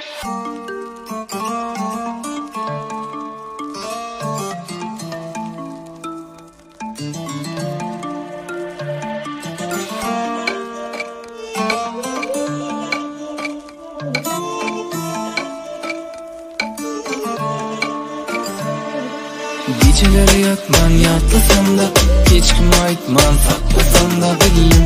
Geceleri yatman yatlasam da hiç kim aytman saklasam da bildim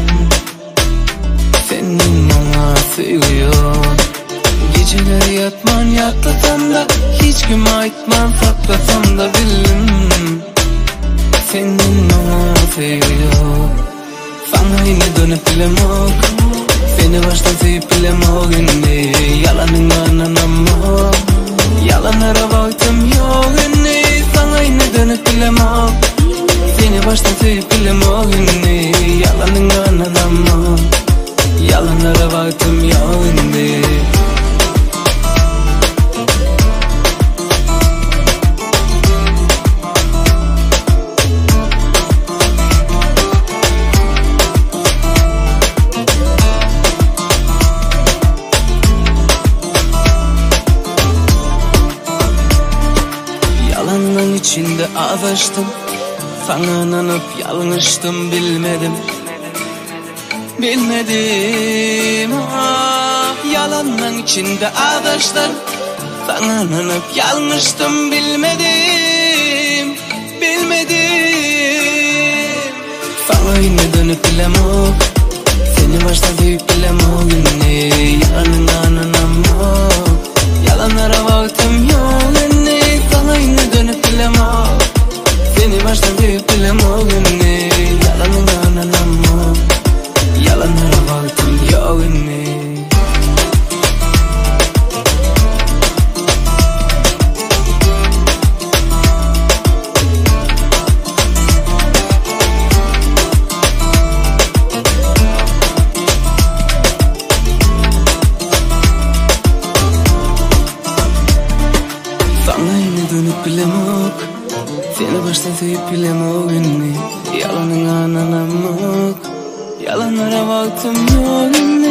senin bana seviyor. Geceleri yatman yatlasam da hiç kim aytman saklasam da bildim senin bana seviyor. Sana yine dönüp bilemok, seni baştan sevip bilemok. Inni yalanın anlamam, yalanlara baktım yok. Inni sana yine dönüp bilemok, seni baştan sevip bilemok. Inni yalanın anlamam, yalanlara baktım yok. Inni yalanın içinde ağlaştım, sana inanıp yanlıştım, bilmedim. Ah, yalanın içinde ağlaştım, sana inanıp yanlıştım, bilmedim. Sana yine dönüp bilemok, seni baştan sevip bilemok. Yine yalanın anlamam, yalanlara baktım yok. Yine sana yine dönüp bilemok, seni baştan sevip bilemok. Yine yalanın anlamam, yalanlara baktım yok. Yine sana yine dönüp bilemok, seni baştan sevip bilemok. Yine yalanın anlamam, yalanlara baktım yok.